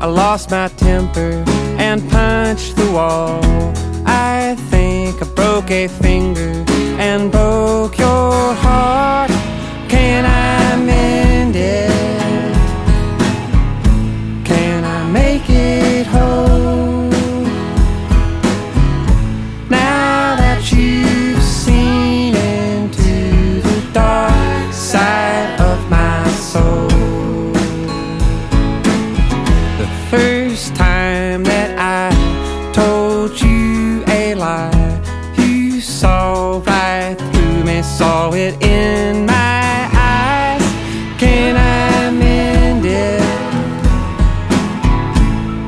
I lost my temper and punched the wall. I think I broke a finger and broke your heart. Can I mend it? Can I make it whole? Now that you've seen into the dark side of my soul. The first time that I told you a lie, you saw right through me, saw it in my